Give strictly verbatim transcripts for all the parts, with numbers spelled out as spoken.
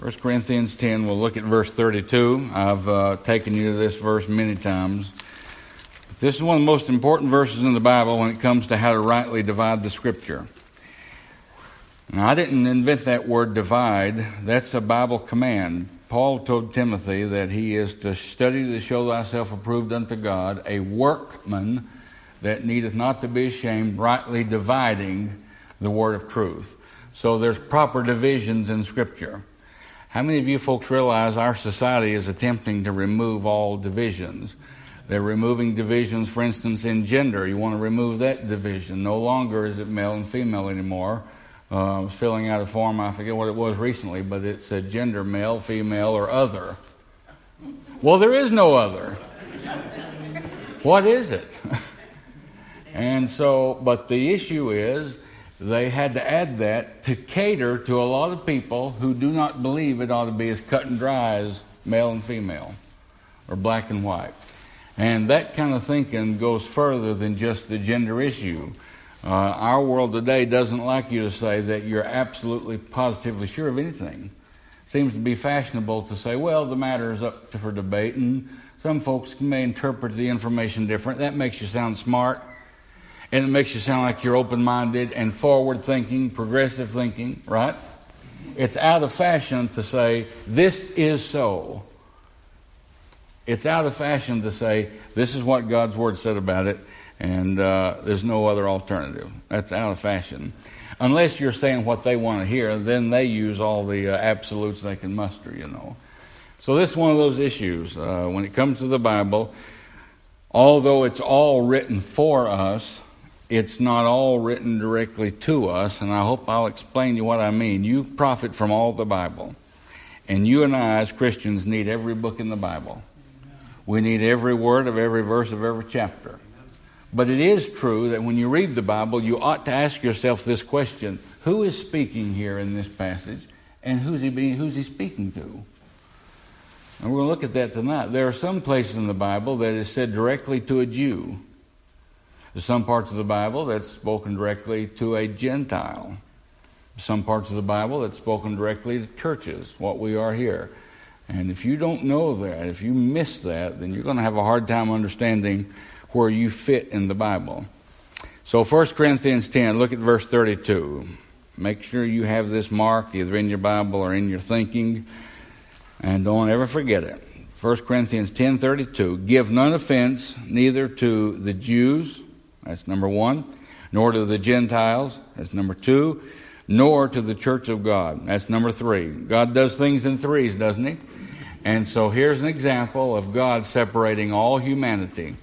First Corinthians ten, we'll look at verse thirty-two. I've uh, taken you to this verse many times. But this is one of the most important verses in the Bible when it comes to how to rightly divide the Scripture. Now, I didn't invent that word divide. That's a Bible command. Paul told Timothy that he is to study to show thyself approved unto God, a workman that needeth not to be ashamed, rightly dividing the word of truth. So there's proper divisions in Scripture. How many of you folks realize our society is attempting to remove all divisions? They're removing divisions, for instance, in gender. You want to remove that division. No longer is it male and female anymore. Uh, I was filling out a form, I forget what it was recently, but it said gender, male, female, or other. Well, there is no other. What is it? And so, but the issue is, they had to add that to cater to a lot of people who do not believe it ought to be as cut and dry as male and female or black and white. And that kind of thinking goes further than just the gender issue. Uh, our world today doesn't like you to say that you're absolutely positively sure of anything. It seems to be fashionable to say, well, the matter is up to, for debate, and some folks may interpret the information different. That makes you sound smart. And it makes you sound like you're open-minded and forward-thinking, progressive thinking, right? It's out of fashion to say, this is so. It's out of fashion to say, this is what God's Word said about it, and uh, there's no other alternative. That's out of fashion. Unless you're saying what they want to hear, then they use all the uh, absolutes they can muster, you know. So this is one of those issues. Uh, when it comes to the Bible, although it's all written for us, it's not all written directly to us, and I hope I'll explain to you what I mean. You profit from all the Bible, and you and I as Christians need every book in the Bible. We need every word of every verse of every chapter. But it is true that when you read the Bible, you ought to ask yourself this question: who is speaking here in this passage, and who's he being, who's he speaking to? And we're going to look at that tonight. There are some places in the Bible that is said directly to a Jew. There's some parts of the Bible that's spoken directly to a Gentile. Some parts of the Bible that's spoken directly to churches, what we are here. And if you don't know that, if you miss that, then you're going to have a hard time understanding where you fit in the Bible. So First Corinthians ten, look at verse thirty-two. Make sure you have this marked either in your Bible or in your thinking, and don't ever forget it. First Corinthians ten thirty-two, give none offense neither to the Jews, that's number one, nor to the Gentiles, that's number two, nor to the church of God, that's number three. God does things in threes, doesn't he? And so here's an example of God separating all humanity.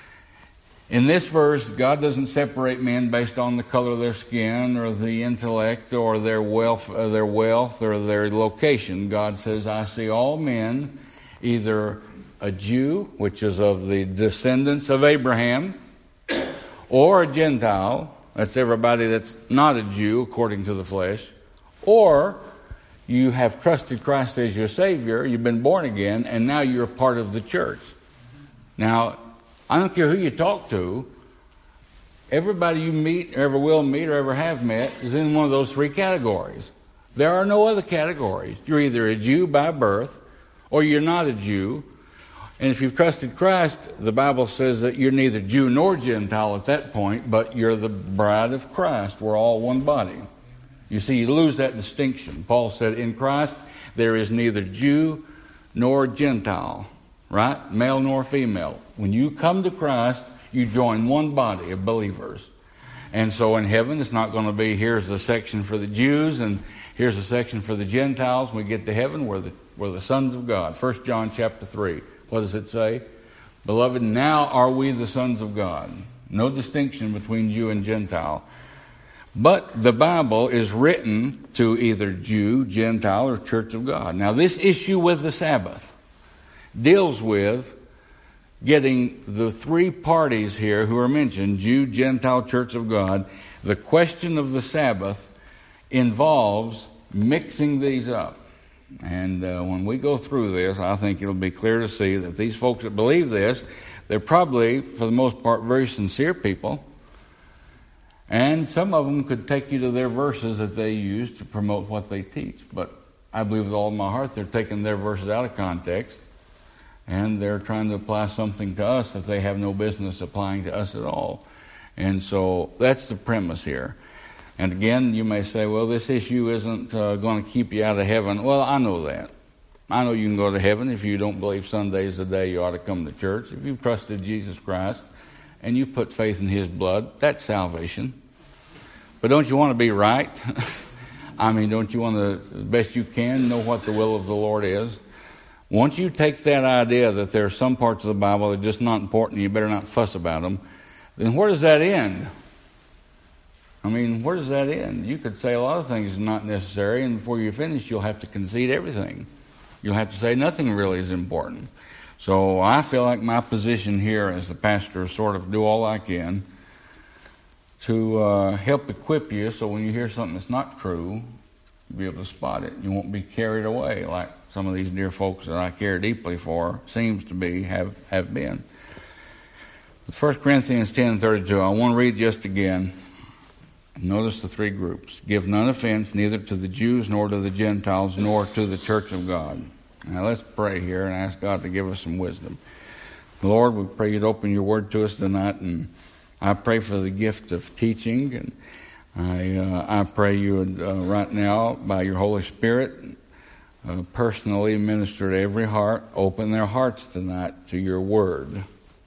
In this verse, God doesn't separate men based on the color of their skin or the intellect or their wealth, uh, their wealth or their location. God says, I see all men, either a Jew, which is of the descendants of Abraham, or a Gentile, that's everybody that's not a Jew according to the flesh, or you have trusted Christ as your Savior, you've been born again, and now you're a part of the church. Now, I don't care who you talk to, everybody you meet, or ever will meet, or ever have met is in one of those three categories. There are no other categories. You're either a Jew by birth, or you're not a Jew. And if you've trusted Christ, the Bible says that you're neither Jew nor Gentile at that point, but you're the bride of Christ. We're all one body. You see, you lose that distinction. Paul said, in Christ, there is neither Jew nor Gentile, right? Male nor female. When you come to Christ, you join one body of believers. And so in heaven, it's not going to be, here's a section for the Jews, and here's a section for the Gentiles. When we get to heaven, we're the, we're the sons of God. First John chapter three. What does it say? Beloved, now are we the sons of God. No distinction between Jew and Gentile. But the Bible is written to either Jew, Gentile, or Church of God. Now, this issue with the Sabbath deals with getting the three parties here who are mentioned, Jew, Gentile, Church of God. The question of the Sabbath involves mixing these up. And uh, when we go through this, I think it'll be clear to see that these folks that believe this, they're probably, for the most part, very sincere people. And some of them could take you to their verses that they use to promote what they teach. But I believe with all my heart they're taking their verses out of context, and they're trying to apply something to us that they have no business applying to us at all. And so that's the premise here. And again, you may say, well, this issue isn't uh, going to keep you out of heaven. Well, I know that. I know you can go to heaven if you don't believe Sunday is the day you ought to come to church. If you've trusted Jesus Christ and you've put faith in His blood, that's salvation. But don't you want to be right? I mean, don't you want to, as best you can, know what the will of the Lord is? Once you take that idea that there are some parts of the Bible that are just not important, you better not fuss about them, then where does that end? I mean, where does that end? You could say a lot of things are not necessary, and before you finish, you'll have to concede everything. You'll have to say nothing really is important. So I feel like my position here as the pastor is sort of do all I can to uh, help equip you so when you hear something that's not true, you'll be able to spot it. You won't be carried away like some of these dear folks that I care deeply for seems to be, have, have been. First Corinthians ten thirty-two, I want to read just again. Notice the three groups. Give none offense, neither to the Jews, nor to the Gentiles, nor to the church of God. Now let's pray here and ask God to give us some wisdom. Lord, we pray you'd open your word to us tonight, and I pray for the gift of teaching, and I uh, I pray you would uh, right now, by your Holy Spirit, uh, personally minister to every heart, open their hearts tonight to your word.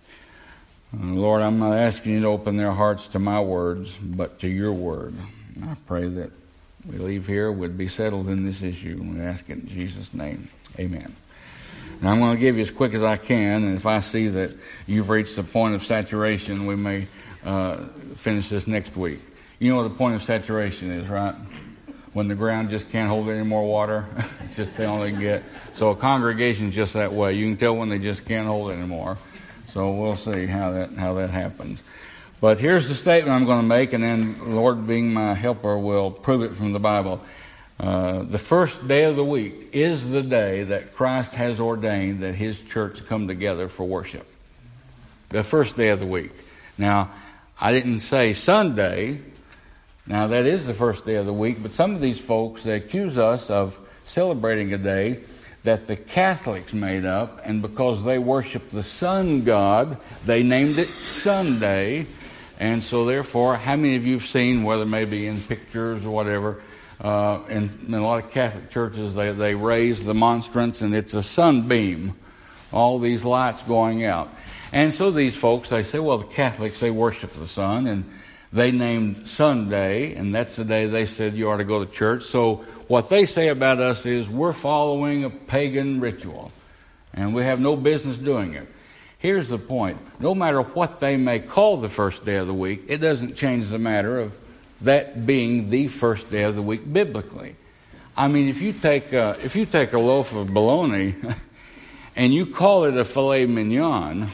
Uh, Lord, I'm not asking you to open their hearts to my words, but to your word. I pray that we leave here, would be settled in this issue, and we ask it in Jesus' name. Amen. And I'm going to give you as quick as I can, and if I see that you've reached the point of saturation, we may uh, finish this next week. You know what the point of saturation is, right? When the ground just can't hold any more water, it's just all they can get. So a congregation is just that way. You can tell when they just can't hold it anymore. So we'll see how that how that happens. But here's the statement I'm going to make, and then the Lord, being my helper, will prove it from the Bible. Uh, the first day of the week is the day that Christ has ordained that His church come together for worship. The first day of the week. Now, I didn't say Sunday. Now, that is the first day of the week, but some of these folks, they accuse us of celebrating a day that the Catholics made up, and because they worship the sun god, they named it Sunday. And so therefore, how many of you have seen, whether maybe in pictures or whatever, uh, in, in a lot of Catholic churches, they, they raise the monstrance and it's a sunbeam, all these lights going out. And so these folks, they say, well, the Catholics, they worship the sun, and they named Sunday, and that's the day they said you ought to go to church. So what they say about us is we're following a pagan ritual, and we have no business doing it. Here's the point. No matter what they may call the first day of the week, it doesn't change the matter of that being the first day of the week biblically. I mean, if you take a, if you take a loaf of bologna and you call it a filet mignon,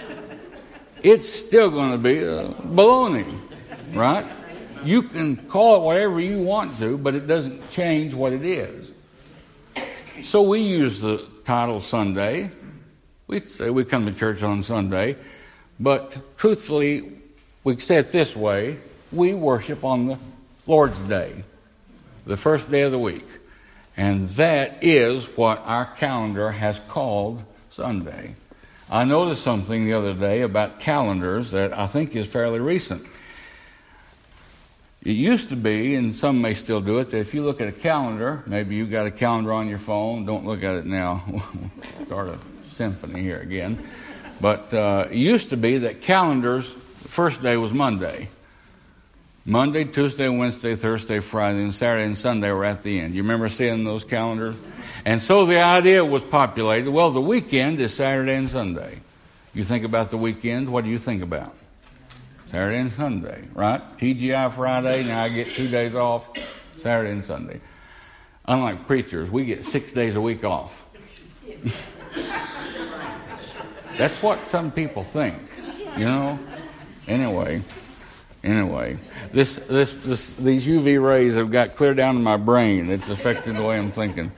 it's still going to be a bologna. Right? You can call it whatever you want to, but it doesn't change what it is. So we use the title Sunday. We say we come to church on Sunday, but truthfully, we say it this way: we worship on the Lord's Day, the first day of the week. And that is what our calendar has called Sunday. I noticed something the other day about calendars that I think is fairly recent. It used to be, and some may still do it, that if you look at a calendar, maybe you've got a calendar on your phone, don't look at it now. We'll start a symphony here again. But uh, it used to be that calendars, the first day was Monday. Monday, Tuesday, Wednesday, Thursday, Friday, and Saturday and Sunday were at the end. You remember seeing those calendars? And so the idea was populated, well, the weekend is Saturday and Sunday. You think about the weekend, what do you think about? Saturday and Sunday, right? T G I Friday, now I get two days off, Saturday and Sunday. Unlike preachers, we get six days a week off. That's what some people think, you know? Anyway, anyway, this, this, this, these U V rays have got clear down to my brain. It's affected the way I'm thinking.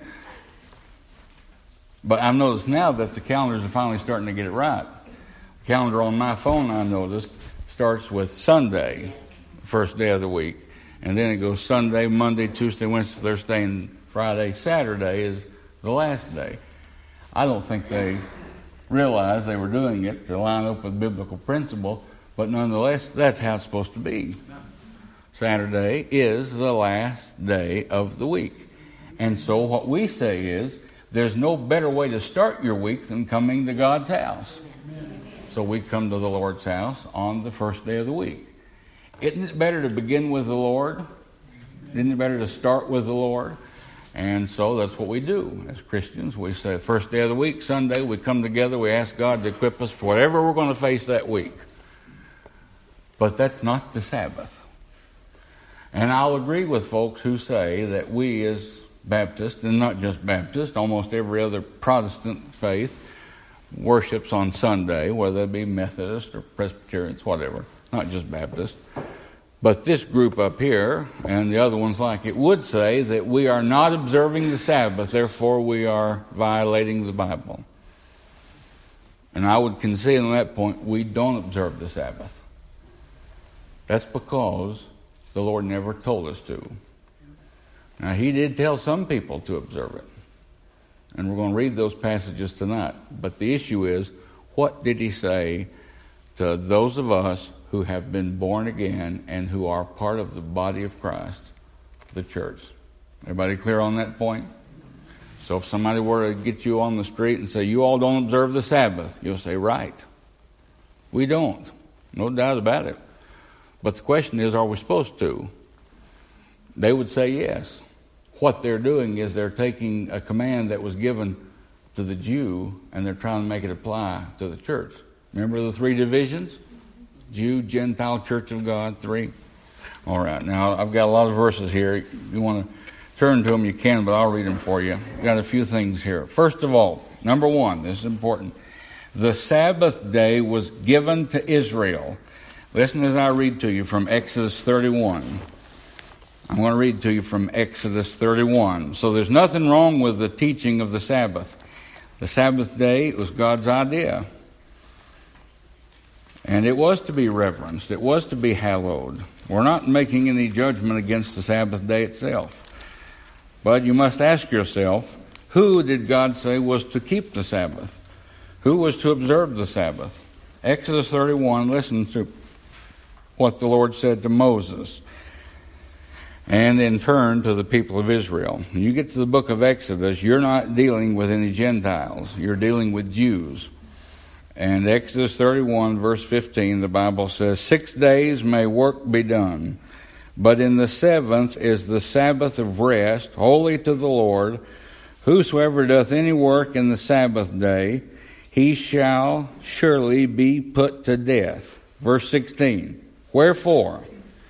But I've noticed now that the calendars are finally starting to get it right. The calendar on my phone, I noticed, starts with Sunday, first day of the week, and then it goes Sunday, Monday, Tuesday, Wednesday, Thursday, and Friday, Saturday is the last day. I don't think they realized they were doing it to line up with biblical principle, but nonetheless, that's how it's supposed to be. Saturday is the last day of the week. And so what we say is, there's no better way to start your week than coming to God's house. So we come to the Lord's house on the first day of the week. Isn't it better to begin with the Lord? Isn't it better to start with the Lord? And so that's what we do as Christians. We say, first day of the week, Sunday, we come together, we ask God to equip us for whatever we're going to face that week. But that's not the Sabbath. And I'll agree with folks who say that we as Baptists, and not just Baptists, almost every other Protestant faith worships on Sunday, whether it be Methodist or Presbyterians, whatever, not just Baptist. But this group up here, and the other ones like it, would say that we are not observing the Sabbath, therefore we are violating the Bible. And I would concede on that point, we don't observe the Sabbath. That's because the Lord never told us to. Now, He did tell some people to observe it. And we're going to read those passages tonight. But the issue is, what did He say to those of us who have been born again and who are part of the body of Christ, the church? Everybody clear on that point? So if somebody were to get you on the street and say, you all don't observe the Sabbath, you'll say, right. We don't. No doubt about it. But the question is, are we supposed to? They would say yes. What they're doing is they're taking a command that was given to the Jew and they're trying to make it apply to the church. Remember the three divisions? Jew, Gentile, Church of God, three. All right, now I've got a lot of verses here. If you want to turn to them, you can, but I'll read them for you. I've got a few things here. First of all, number one, this is important. The Sabbath day was given to Israel. Listen as I read to you from Exodus thirty-one. I'm going to read to you from Exodus thirty-one. So there's nothing wrong with the teaching of the Sabbath. The Sabbath day was God's idea. And it was to be reverenced. It was to be hallowed. We're not making any judgment against the Sabbath day itself. But you must ask yourself, who did God say was to keep the Sabbath? Who was to observe the Sabbath? Exodus thirty-one, listen to what the Lord said to Moses. And in turn to the people of Israel. When you get to the book of Exodus, you're not dealing with any Gentiles. You're dealing with Jews. And Exodus thirty-one, verse fifteen, the Bible says, Six days may work be done, but in the seventh is the Sabbath of rest, holy to the Lord. Whosoever doth any work in the Sabbath day, he shall surely be put to death. Verse sixteen, Wherefore,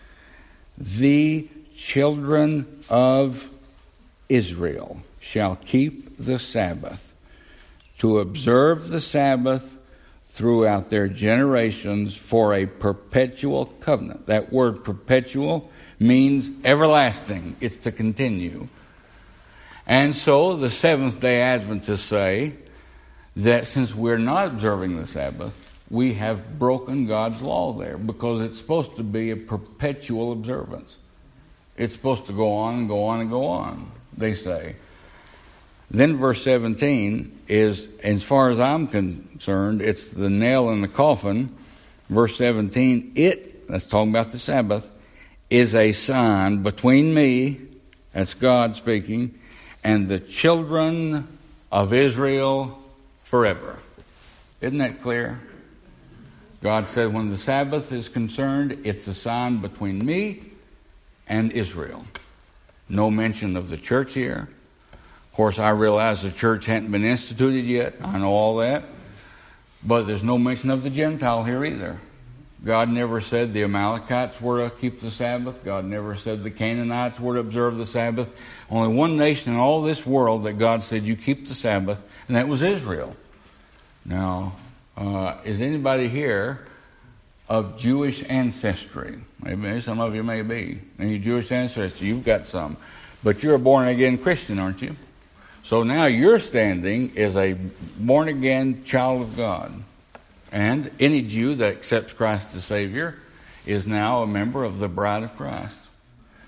the children of Israel shall keep the Sabbath, to observe the Sabbath throughout their generations for a perpetual covenant. That word perpetual means everlasting. It's to continue. And so the Seventh-day Adventists say that since we're not observing the Sabbath, we have broken God's law there, because it's supposed to be a perpetual observance. It's supposed to go on and go on and go on, they say. Then verse seventeen is, as far as I'm concerned, it's the nail in the coffin. Verse seventeen, it, that's talking about the Sabbath, is a sign between me, that's God speaking, and the children of Israel forever. Isn't that clear? God said when the Sabbath is concerned, it's a sign between me and Israel. No mention of the church here. Of course, I realize the church hadn't been instituted yet. I know all that. But there's no mention of the Gentile here either. God never said the Amalekites were to keep the Sabbath. God never said the Canaanites were to observe the Sabbath. Only one nation in all this world that God said you keep the Sabbath, and that was Israel. Now, uh, is anybody here of Jewish ancestry? Maybe some of you may be. Any Jewish ancestry? You've got some. But you're a born-again Christian, aren't you? So now your standing is a born-again child of God. And any Jew that accepts Christ as Savior is now a member of the bride of Christ.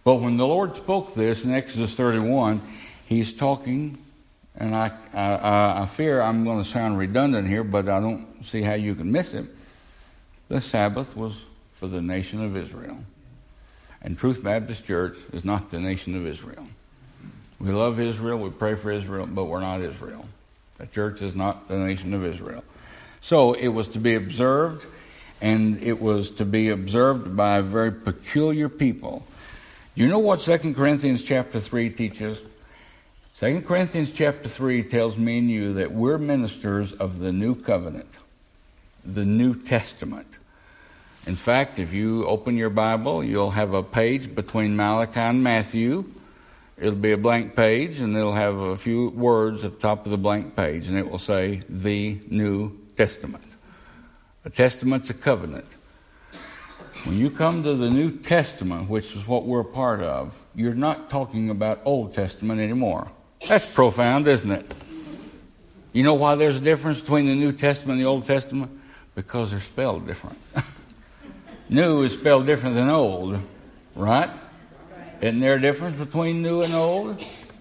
But when the Lord spoke this in Exodus thirty-one, he's talking, and I, I, I fear I'm going to sound redundant here, but I don't see how you can miss it. The Sabbath was for the nation of Israel. And Truth Baptist Church is not the nation of Israel. We love Israel, we pray for Israel, but we're not Israel. The church is not the nation of Israel. So it was to be observed, and it was to be observed by a very peculiar people. You know what Second Corinthians chapter three teaches? Second Corinthians chapter three tells me and you that we're ministers of the new covenant, the New Testament. In fact, if you open your Bible, you'll have a page between Malachi and Matthew. It'll be a blank page, and it'll have a few words at the top of the blank page, and it will say, the New Testament. A testament's a covenant. When you come to the New Testament, which is what we're a part of, you're not talking about Old Testament anymore. That's profound, isn't it? You know why there's a difference between the New Testament and the Old Testament? Because they're spelled different. New is spelled different than old, right? Isn't there a difference between new and old?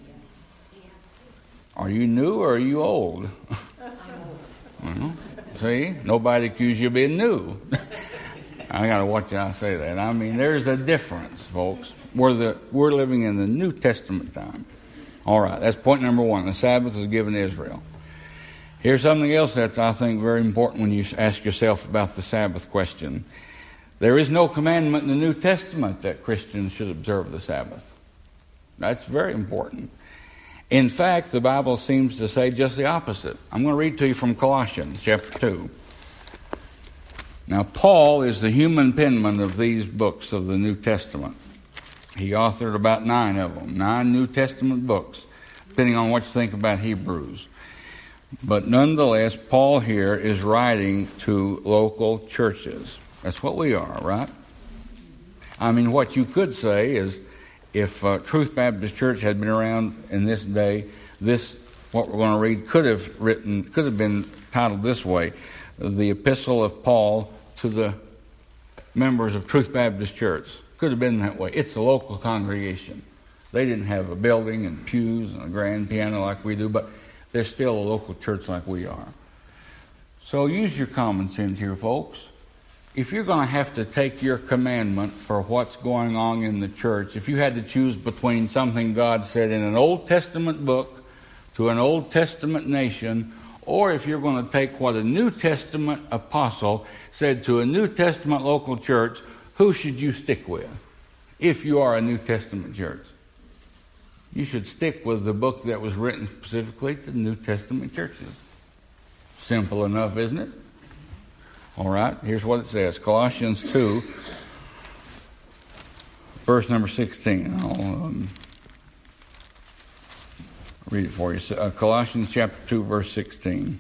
Are you new or are you old? Well, see, nobody accused you of being new. I got to watch how I say that. I mean, there's a difference, folks. We're, the, we're living in the New Testament time. All right, that's point number one. The Sabbath was given to Israel. Here's something else that's, I think, very important when you ask yourself about the Sabbath question. There is no commandment in the New Testament that Christians should observe the Sabbath. That's very important. In fact, the Bible seems to say just the opposite. I'm going to read to you from Colossians chapter two. Now, Paul is the human penman of these books of the New Testament. He authored about nine of them, nine New Testament books, depending on what you think about Hebrews. But nonetheless, Paul here is writing to local churches. That's what we are, right? I mean, what you could say is, if uh, Truth Baptist Church had been around in this day, this, what we're going to read, could have written, could have been titled this way: the Epistle of Paul to the members of Truth Baptist Church. Could have been that way. It's a local congregation. They didn't have a building and pews and a grand piano like we do, but they're still a local church like we are. So use your common sense here, folks. If you're going to have to take your commandment for what's going on in the church, if you had to choose between something God said in an Old Testament book to an Old Testament nation, or if you're going to take what a New Testament apostle said to a New Testament local church, who should you stick with if you are a New Testament church? You should stick with the book that was written specifically to New Testament churches. Simple enough, isn't it? All right, here's what it says. Colossians two, verse number sixteen. I'll um, read it for you. Uh, Colossians chapter two, verse sixteen.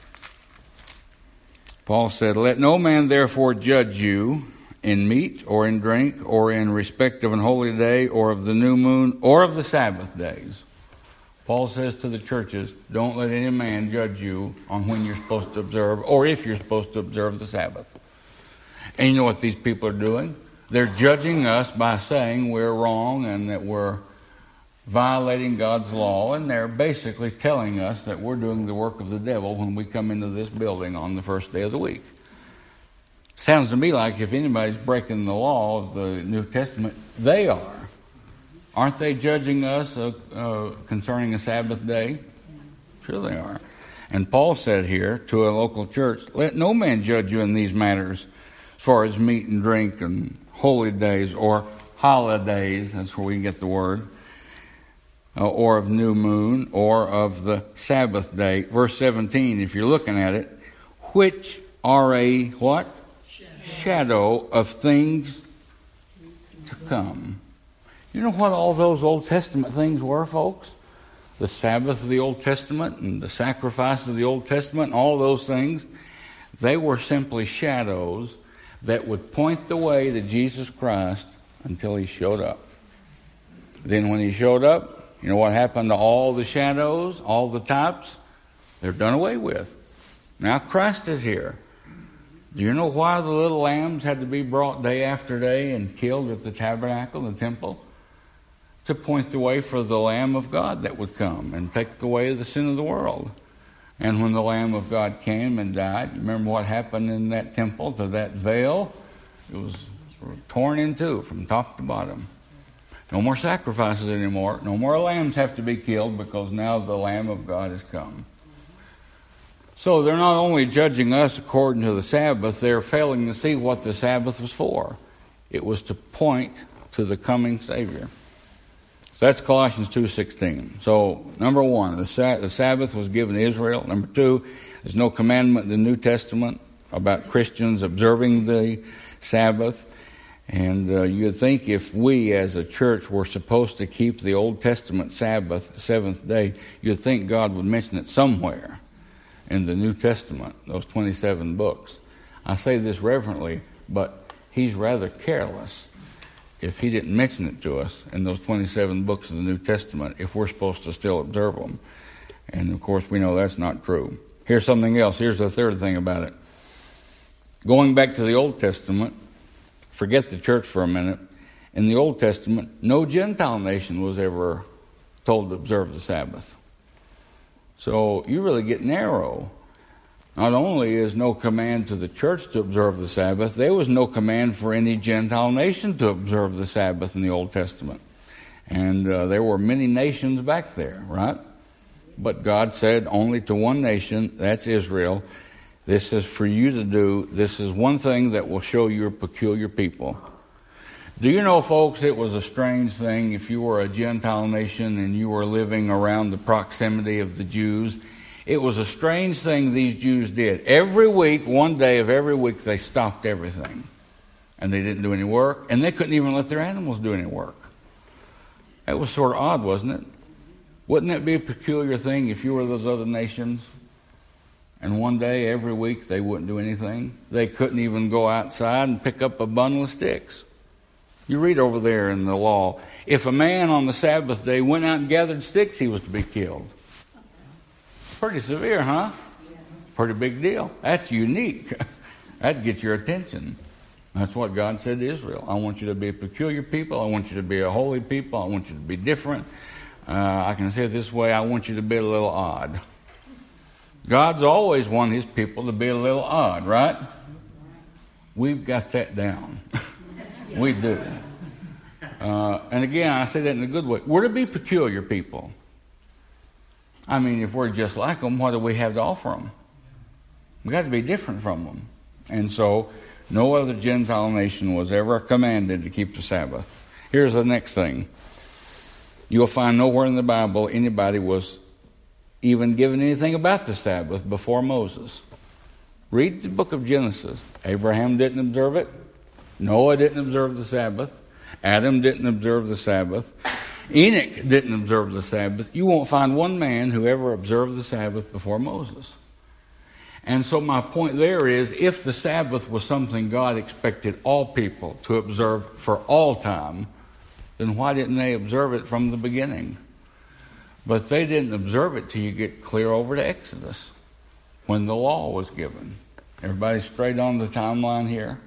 Paul said, "Let no man therefore judge you in meat or in drink or in respect of an holy day or of the new moon or of the Sabbath days." Paul says to the churches, don't let any man judge you on when you're supposed to observe or if you're supposed to observe the Sabbath. And you know what these people are doing? They're judging us by saying we're wrong and that we're violating God's law, and they're basically telling us that we're doing the work of the devil when we come into this building on the first day of the week. Sounds to me like if anybody's breaking the law of the New Testament, they are. Aren't they judging us uh, uh, concerning a Sabbath day? Sure they are. And Paul said here to a local church, let no man judge you in these matters as far as meat and drink and holy days or holidays, that's where we get the word, uh, or of new moon or of the Sabbath day. Verse seventeen, if you're looking at it, which are a what? Shadow, Shadow of things to come. You know what all those Old Testament things were, folks? The Sabbath of the Old Testament and the sacrifice of the Old Testament and all those things, they were simply shadows that would point the way to Jesus Christ until he showed up. Then when he showed up, you know what happened to all the shadows, all the types? They're done away with. Now Christ is here. Do you know why the little lambs had to be brought day after day and killed at the tabernacle, the temple? to point the way for the Lamb of God that would come and take away the sin of the world. And when the Lamb of God came and died, you remember what happened in that temple to that veil? It was torn in two from top to bottom. No more sacrifices anymore. No more lambs have to be killed because now the Lamb of God has come. So they're not only judging us according to the Sabbath, they're failing to see what the Sabbath was for. It was to point to the coming Savior. So that's Colossians two sixteen. So, number one, the, sa- the Sabbath was given to Israel. Number two, there's no commandment in the New Testament about Christians observing the Sabbath. And uh, you'd think if we as a church were supposed to keep the Old Testament Sabbath, the seventh day, you'd think God would mention it somewhere in the New Testament, those twenty-seven books. I say this reverently, but he's rather careless if he didn't mention it to us in those twenty-seven books of the New Testament, if we're supposed to still observe them. And, of course, we know that's not true. Here's something else. Here's the third thing about it. Going back to the Old Testament, forget the church for a minute. In the Old Testament, no Gentile nation was ever told to observe the Sabbath. So you really get narrow. Not only is no command to the church to observe the Sabbath, there was no command for any Gentile nation to observe the Sabbath in the Old Testament. And uh, there were many nations back there, right? But God said only to one nation, that's Israel. This is for you to do. This is one thing that will show you're a peculiar people. Do you know, folks, it was a strange thing if you were a Gentile nation and you were living around the proximity of the Jews. It was a strange thing these Jews did. Every week, one day of every week, they stopped everything. And they didn't do any work. And they couldn't even let their animals do any work. That was sort of odd, wasn't it? Wouldn't that be a peculiar thing if you were those other nations? And one day, every week, they wouldn't do anything. They couldn't even go outside and pick up a bundle of sticks. You read over there in the law, if a man on the Sabbath day went out and gathered sticks, he was to be killed. Pretty severe, huh? Yes. Pretty big deal. That's unique. That'd get your attention. That's what God said to Israel. I want you to be a peculiar people. I want you to be a holy people. I want you to be different. Uh, I can say it this way. I want you to be a little odd. God's always wanted his people to be a little odd, right? We've got that down. We do. Uh, and again, I say that in a good way. We're to be peculiar people. I mean, if we're just like them, what do we have to offer them? We've got to be different from them. And so, no other Gentile nation was ever commanded to keep the Sabbath. Here's the next thing. You'll find nowhere in the Bible anybody was even given anything about the Sabbath before Moses. Read the book of Genesis. Abraham didn't observe it. Noah didn't observe the Sabbath. Adam didn't observe the Sabbath. Enoch didn't observe the Sabbath. You won't find one man who ever observed the Sabbath before Moses. And so my point there is, if the Sabbath was something God expected all people to observe for all time, then why didn't they observe it from the beginning? But they didn't observe it till you get clear over to Exodus, when the law was given. Everybody straight on the timeline here?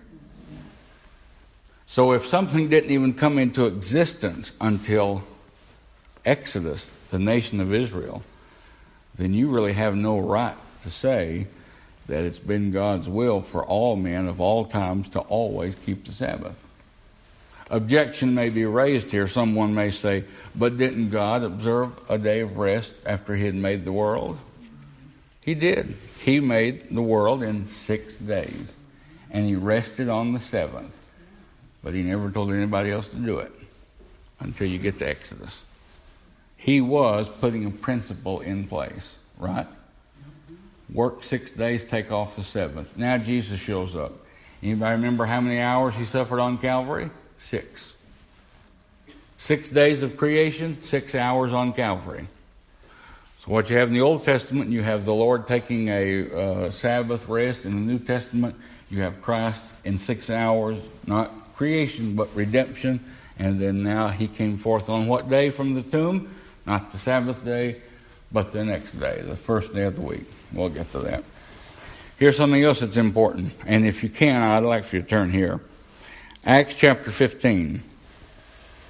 So if something didn't even come into existence until Exodus, the nation of Israel, then you really have no right to say that it's been God's will for all men of all times to always keep the Sabbath. Objection may be raised here. Someone may say, but didn't God observe a day of rest after he had made the world? He did. He made the world in six days, and he rested on the seventh. But he never told anybody else to do it until you get to Exodus. He was putting a principle in place, right? Work six days, take off the seventh. Now Jesus shows up. Anybody remember how many hours he suffered on Calvary? Six. Six days of creation, six hours on Calvary. So what you have in the Old Testament, you have the Lord taking a uh, Sabbath rest. In the New Testament, you have Christ in six hours, not creation, but redemption. And then now he came forth on what day from the tomb? Not the Sabbath day, but the next day, the first day of the week. We'll get to that. Here's something else that's important. And if you can, I'd like for you to turn here. Acts chapter fifteen.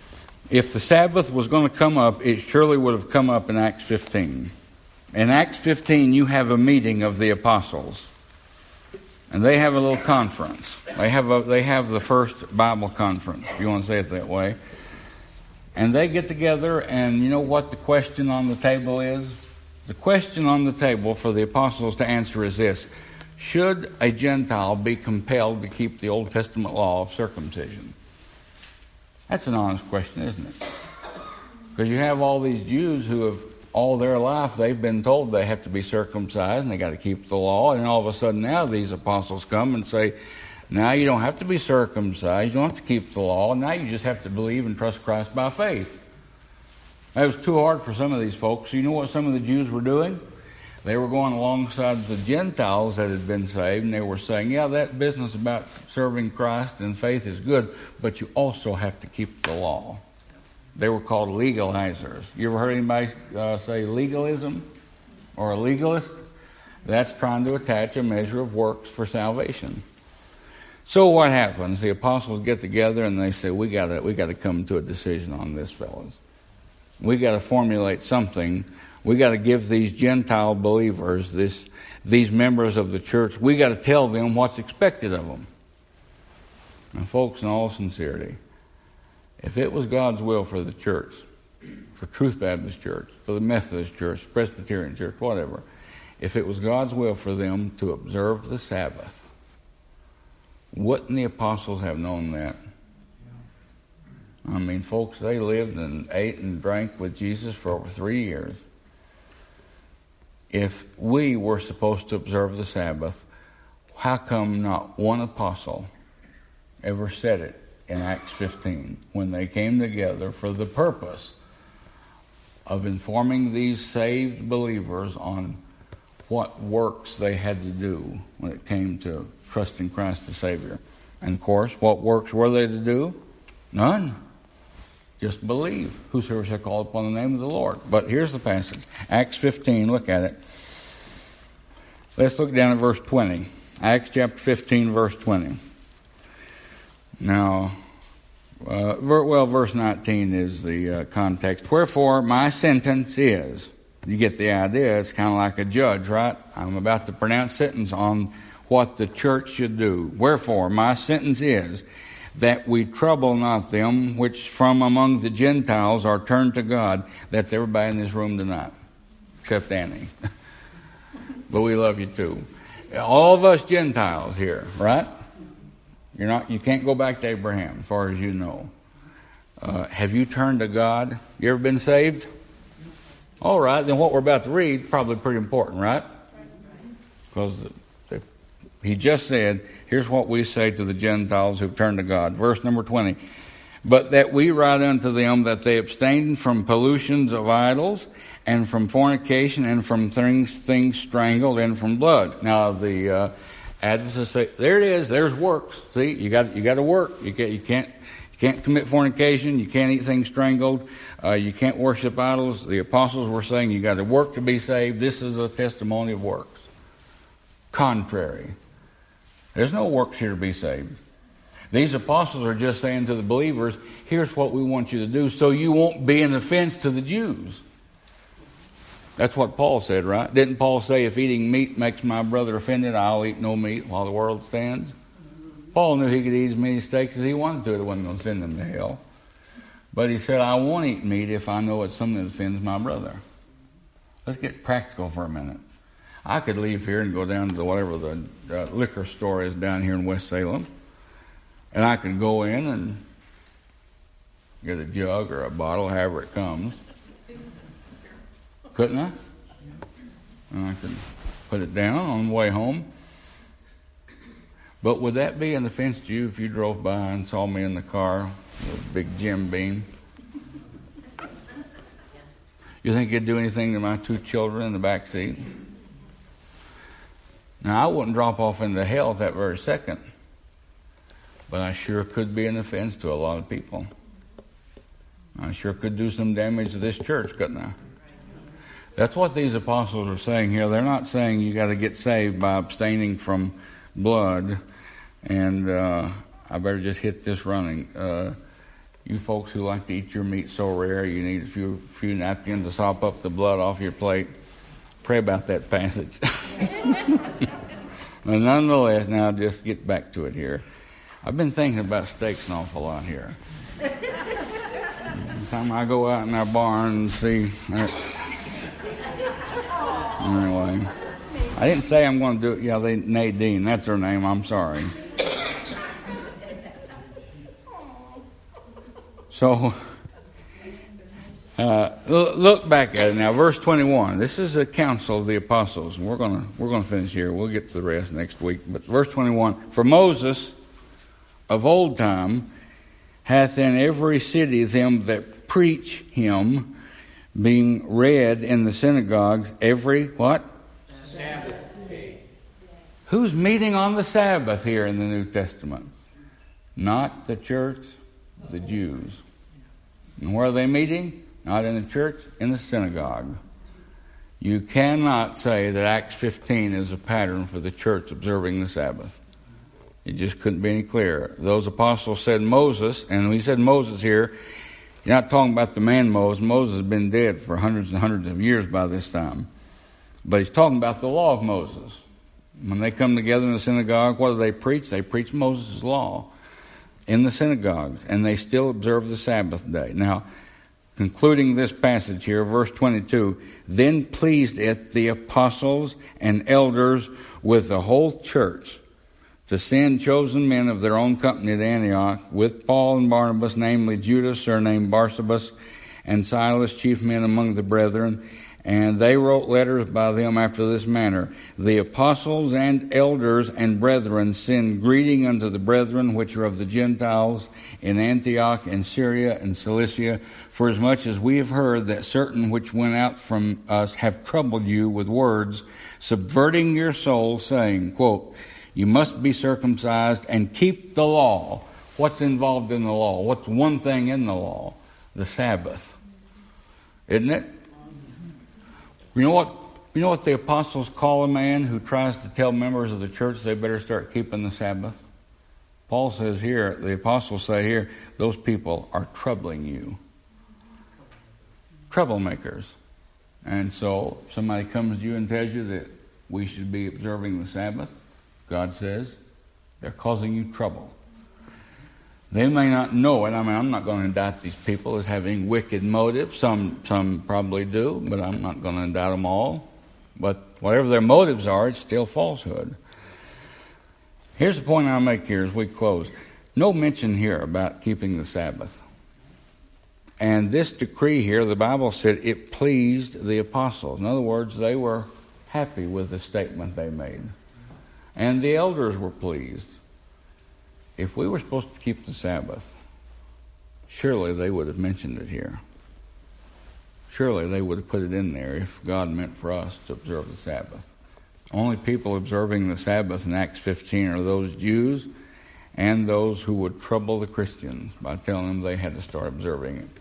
If the Sabbath was going to come up, it surely would have come up in Acts fifteen. In Acts fifteen, you have a meeting of the apostles. And they have a little conference. They have a, they have the first Bible conference, if you want to say it that way. And they get together, and you know what the question on the table is? The question on the table for the apostles to answer is this: should a Gentile be compelled to keep the Old Testament law of circumcision? That's an honest question, isn't it? Because you have all these Jews who have, all their life, they've been told they have to be circumcised and they got to keep the law. And all of a sudden now these apostles come and say, now you don't have to be circumcised, you don't have to keep the law, now you just have to believe and trust Christ by faith. That was too hard for some of these folks. You know what some of the Jews were doing? They were going alongside the Gentiles that had been saved, and they were saying, yeah, that business about serving Christ and faith is good, but you also have to keep the law. They were called legalizers. You ever heard anybody uh, say legalism or a legalist? That's trying to attach a measure of works for salvation. So what happens? The apostles get together and they say, we gotta, we gotta come to a decision on this, fellas. We gotta formulate something. We got to give these Gentile believers, this, these members of the church, we got to tell them what's expected of them. And folks, in all sincerity, if it was God's will for the church, for Truth Baptist Church, for the Methodist Church, Presbyterian Church, whatever, if it was God's will for them to observe the Sabbath, wouldn't the apostles have known that? I mean, folks, they lived and ate and drank with Jesus for over three years. If we were supposed to observe the Sabbath, how come not one apostle ever said it in Acts fifteen when they came together for the purpose of informing these saved believers on what works they had to do when it came to trusting Christ as Savior? And of course, what works were they to do? None. Just believe. Whosoever shall call upon the name of the Lord. But here's the passage. Acts fifteen, look at it. Let's look down at verse twenty. Acts chapter fifteen, verse twenty. Now, uh, well, verse nineteen is the uh, context. Wherefore, my sentence is, you get the idea, it's kind of like a judge, right? I'm about to pronounce sentence on what the church should do. Wherefore, my sentence is, that we trouble not them which from among the Gentiles are turned to God. That's everybody in this room tonight, except Annie. But we love you too. All of us Gentiles here, right? You're not. You can't go back to Abraham, as far as you know. Uh, have you turned to God? You ever been saved? All right, then what we're about to read probably pretty important, right? Because he just said, here's what we say to the Gentiles who've turned to God. Verse number twenty. But that we write unto them that they abstain from pollutions of idols, and from fornication, and from things things strangled, and from blood. Now the uh, Adventists say, there it is. There's works. See, you got you got to work. You can't you can't you can't commit fornication. You can't eat things strangled. Uh, you can't worship idols. The apostles were saying you got to work to be saved. This is a testimony of works. Contrary. There's no works here to be saved. These apostles are just saying to the believers, here's what we want you to do so you won't be an offense to the Jews. That's what Paul said, right? Didn't Paul say, if eating meat makes my brother offended, I'll eat no meat while the world stands? Paul knew he could eat as many steaks as he wanted to. It wasn't going to send him to hell. But he said, I won't eat meat if I know it's something that offends my brother. Let's get practical for a minute. I could leave here and go down to whatever the uh, liquor store is down here in West Salem, and I could go in and get a jug or a bottle, however it comes. Couldn't I? And I could put it down on the way home. But would that be an offense to you if you drove by and saw me in the car with a big Jim Beam? You think you'd do anything to my two children in the back seat? Now, I wouldn't drop off into hell at that very second, but I sure could be an offense to a lot of people. I sure could do some damage to this church, couldn't I? That's what these apostles are saying here. They're not saying you got to get saved by abstaining from blood, and uh, I better just hit this running. Uh, You folks who like to eat your meat so rare, you need a few few napkins to sop up the blood off your plate. Pray about that passage. But nonetheless, now just get back to it here. I've been thinking about steaks an awful lot here. Every time I go out in our barn and see... Anyway, I didn't say I'm going to do it. Yeah, they, Nadine, that's her name. I'm sorry. So, uh, look back at it now. Verse twenty-one. This is a council of the apostles. We're gonna we're gonna finish here. We'll get to the rest next week. But verse twenty-one. For Moses of old time hath in every city them that preach him, being read in the synagogues every what? Sabbath day. Who's meeting on the Sabbath here in the New Testament? Not the church, the Jews. And where are they meeting? Not in the church, in the synagogue. You cannot say that Acts fifteen is a pattern for the church observing the Sabbath. It just couldn't be any clearer. Those apostles said Moses, and when he said Moses here, you're not talking about the man Moses. Moses has been dead for hundreds and hundreds of years by this time. But he's talking about the law of Moses. When they come together in the synagogue, what do they preach? They preach Moses' law in the synagogues, and they still observe the Sabbath day. Now, concluding this passage here, verse twenty-two, then pleased it the apostles and elders with the whole church to send chosen men of their own company to Antioch with Paul and Barnabas, namely Judas, surnamed Barsabas, and Silas, chief men among the brethren. And they wrote letters by them after this manner. The apostles and elders and brethren send greeting unto the brethren which are of the Gentiles in Antioch and Syria and Cilicia, for as much as we have heard that certain which went out from us have troubled you with words, subverting your soul, saying, quote, you must be circumcised and keep the law. What's involved in the law? What's one thing in the law? The Sabbath. Isn't it? You know what? You know what the apostles call a man who tries to tell members of the church they better start keeping the Sabbath? Paul says here, the apostles say here, those people are troubling you. Troublemakers. And so somebody comes to you and tells you that we should be observing the Sabbath, God says, they're causing you trouble. They may not know it. I mean, I'm not going to indict these people as having wicked motives. Some some probably do, but I'm not going to indict them all. But whatever their motives are, it's still falsehood. Here's the point I'll make here as we close. No mention here about keeping the Sabbath. And this decree here, the Bible said it pleased the apostles. In other words, they were happy with the statement they made. And the elders were pleased. If we were supposed to keep the Sabbath, surely they would have mentioned it here. Surely they would have put it in there if God meant for us to observe the Sabbath. Only people observing the Sabbath in Acts fifteen are those Jews and those who would trouble the Christians by telling them they had to start observing it.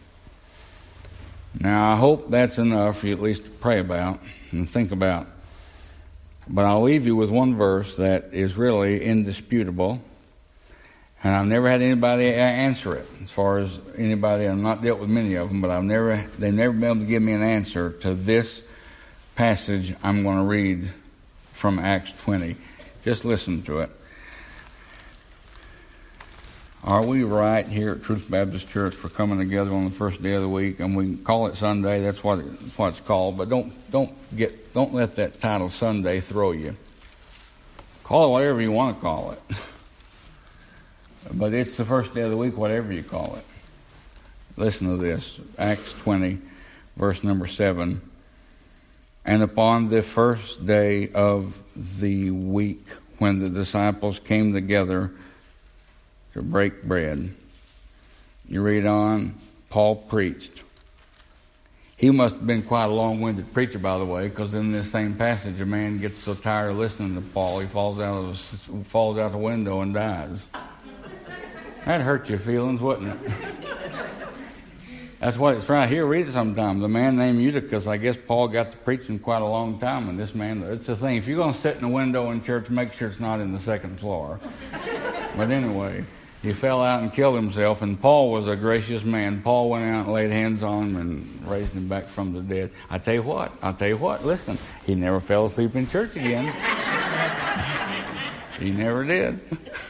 Now, I hope that's enough for you at least to pray about and think about. But I'll leave you with one verse that is really indisputable. And I've never had anybody answer it. As far as anybody, I've not dealt with many of them, but I've never, they've never been able to give me an answer to this passage I'm going to read from Acts twenty. Just listen to it. Are we right here at Truth Baptist Church for coming together on the first day of the week? And we can call it Sunday. That's what, it, that's what it's called. But don't don't get don't let that title Sunday throw you. Call it whatever you want to call it. But it's the first day of the week, whatever you call it. Listen to this. Acts twenty, verse number seven. And upon the first day of the week, when the disciples came together to break bread, you read on, Paul preached. He must have been quite a long-winded preacher, by the way, because in this same passage, a man gets so tired of listening to Paul, he falls out of falls out the window and dies. That hurt your feelings, wouldn't it? That's what it's right here. Read it sometime. The man named Eutychus, I guess Paul got to preaching quite a long time, and this man, it's the thing. If you're going to sit in a window in church, make sure it's not in the second floor. But anyway, he fell out and killed himself, and Paul was a gracious man. Paul went out and laid hands on him and raised him back from the dead. I tell you what, I tell you what, listen, he never fell asleep in church again. He never did.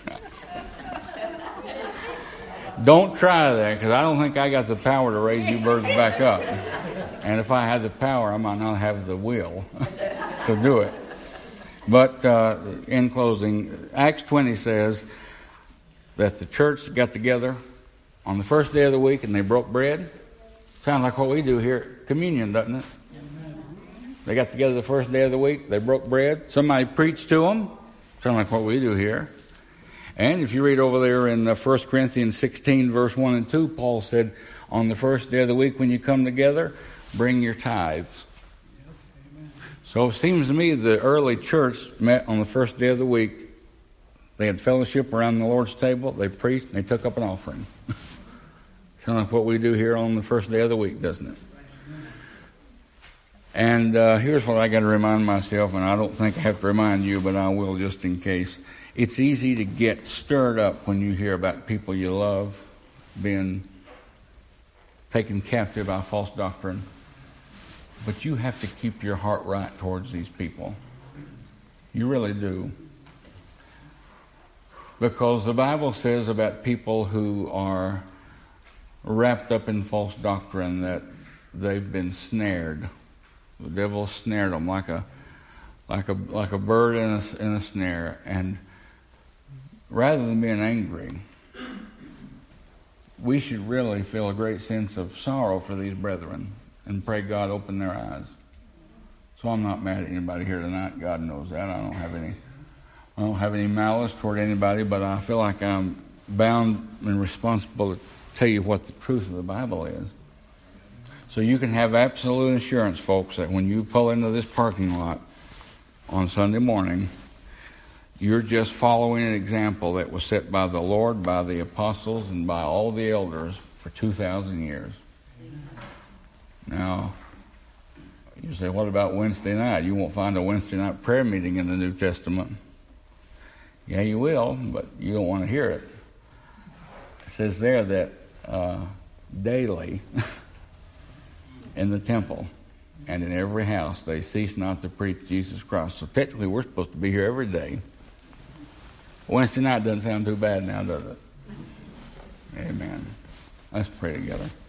Don't try that, because I don't think I got the power to raise you birds back up. And if I had the power, I might not have the will to do it. But uh, in closing, Acts twenty says that the church got together on the first day of the week and they broke bread. Sounds like what we do here at communion, doesn't it? They got together the first day of the week, they broke bread. Somebody preached to them. Sounds like what we do here. And if you read over there in uh, First Corinthians sixteen, verse one and two, Paul said, on the first day of the week when you come together, bring your tithes. So it seems to me the early church met on the first day of the week. They had fellowship around the Lord's table. They preached and they took up an offering. Sounds like what we do here on the first day of the week, doesn't it? And uh, here's what I got to remind myself, and I don't think I have to remind you, but I will just in case. It's easy to get stirred up when you hear about people you love being taken captive by false doctrine. But you have to keep your heart right towards these people. You really do. Because the Bible says about people who are wrapped up in false doctrine that they've been snared. The devil snared them like a like a like a bird in a, in a snare. And rather than being angry, we should really feel a great sense of sorrow for these brethren and pray God open their eyes. So I'm not mad at anybody here tonight. God knows that. I don't have any I don't have any malice toward anybody, but I feel like I'm bound and responsible to tell you what the truth of the Bible is. So you can have absolute assurance, folks, that when you pull into this parking lot on Sunday morning, you're just following an example that was set by the Lord, by the apostles, and by all the elders for two thousand years. Now, you say, what about Wednesday night? You won't find a Wednesday night prayer meeting in the New Testament. Yeah, you will, but you don't want to hear it. It says there that uh, daily in the temple and in every house they cease not to preach Jesus Christ. So technically we're supposed to be here every day. Wednesday night doesn't sound too bad now, does it? Amen. Let's pray together.